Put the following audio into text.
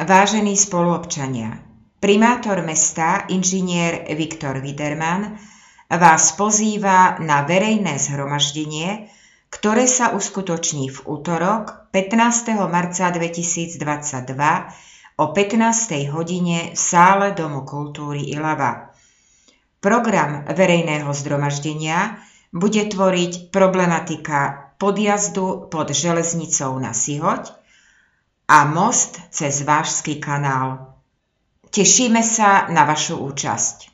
Vážení spoluobčania, primátor mesta, inžinier Viktor Widerman, vás pozýva na verejné zhromaždenie, ktoré sa uskutoční v utorok 15. marca 2022 o 15. hodine v sále Domu kultúry Ilava. Program verejného zhromaždenia bude tvoriť problematika podjazdu pod železnicou na Sihoť a most cez Vážsky kanál. Tešíme sa na vašu účasť.